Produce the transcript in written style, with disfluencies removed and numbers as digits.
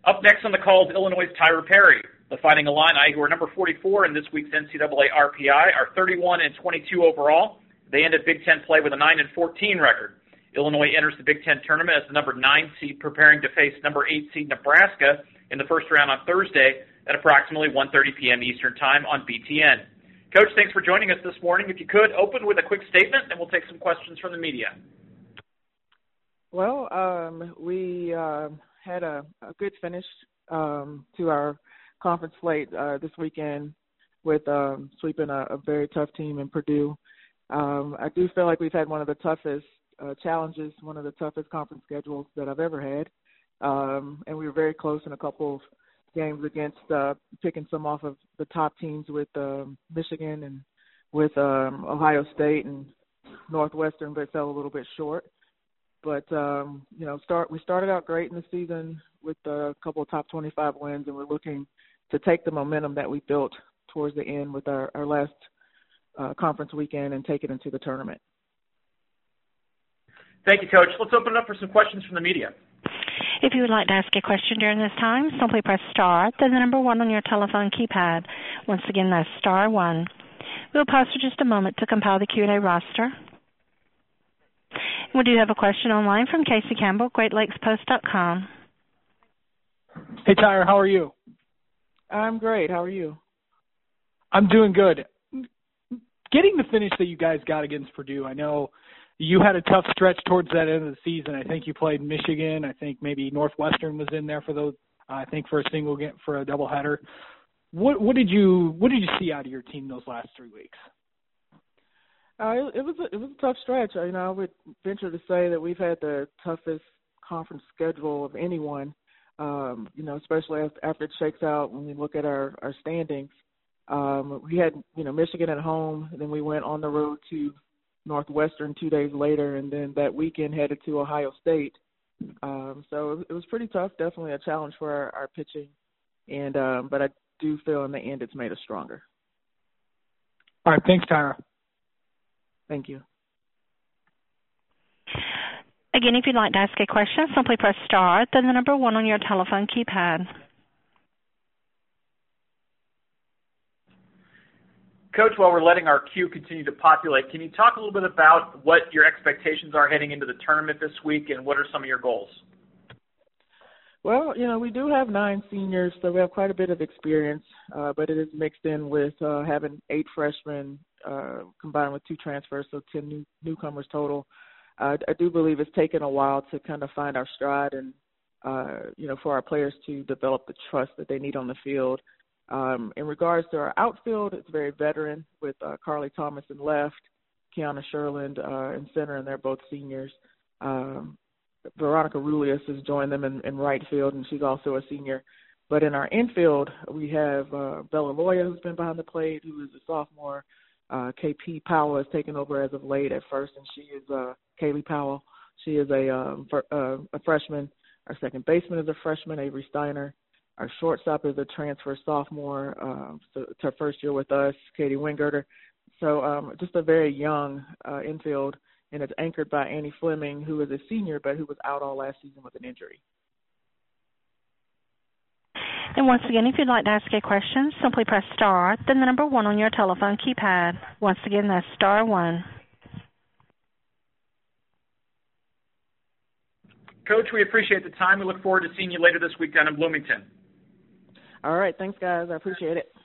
Up next on the call is Illinois' Tyra Perry. The Fighting Illini, who are number 44 in this week's NCAA RPI, are 31-22 overall. They ended Big Ten play with a 9-14 record. Illinois enters the Big Ten tournament as the number 9 seed, preparing to face number 8 seed Nebraska in the first round on Thursday at approximately 1:30 p.m. Eastern Time on BTN. Coach, thanks for joining us this morning. If you could, open with a quick statement, and we'll take some questions from the media. Well, we had a good finish to our conference slate this weekend with sweeping a very tough team in Purdue. I do feel like we've had one of the toughest challenges, one of the toughest conference schedules that I've ever had. And we were very close in a couple of games against picking some off of the top teams with Michigan and with Ohio State and Northwestern, but fell a little bit short. But, we started out great in the season with a couple of top 25 wins, and we're looking to take the momentum that we built towards the end with our last conference weekend and take it into the tournament. Thank you, Coach. Let's open it up for some questions from the media. If you would like to ask a question during this time, simply press star, then the number 1 on your telephone keypad. Once again, that's star 1. We'll pause for just a moment to compile the Q&A roster. We do have a question online from Casey Campbell, GreatLakesPost.com. Hey, Tyra, how are you? I'm great. How are you? I'm doing good. Getting the finish that you guys got against Purdue, I know you had a tough stretch towards that end of the season. I think you played Michigan. I think maybe Northwestern was in there for those. I think for a single game, for a doubleheader. What did you see out of your team those last 3 weeks? It was a tough stretch. I would venture to say that we've had the toughest conference schedule of anyone. Especially after it shakes out when we look at our standings. We had Michigan at home, and then we went on the road to Northwestern 2 days later, and then that weekend headed to Ohio State. So it was pretty tough, definitely a challenge for our pitching, and but I do feel in the end it's made us stronger. All right, thanks, Tyra. Thank you. Again, if you'd like to ask a question, simply press star, then the number 1 on your telephone keypad. Coach, while we're letting our queue continue to populate, can you talk a little bit about what your expectations are heading into the tournament this week, and what are some of your goals? Well, we do have 9 seniors, so we have quite a bit of experience, but it is mixed in with having 8 freshmen combined with 2 transfers, so 10 newcomers total. I do believe it's taken a while to kind of find our stride and, for our players to develop the trust that they need on the field. In regards to our outfield, it's very veteran with Carly Thomas in left, Kiana Sherland in center, and they're both seniors. Veronica Rulius has joined them in right field, and she's also a senior. But in our infield, we have Bella Loya, who's been behind the plate, who is a sophomore. KP Powell has taken over as of late at first, and she is Kaylee Powell. She is a freshman. Our second baseman is a freshman, Avery Steiner. Our shortstop is a transfer sophomore. So it's her first year with us, Katie Winggerter. So just a very young infield, and it's anchored by Annie Fleming, who is a senior, but who was out all last season with an injury. And once again, if you'd like to ask a question, simply press star, then the number 1 on your telephone keypad. Once again, that's star 1. Coach, we appreciate the time. We look forward to seeing you later this week down in Bloomington. All right. Thanks, guys. I appreciate it.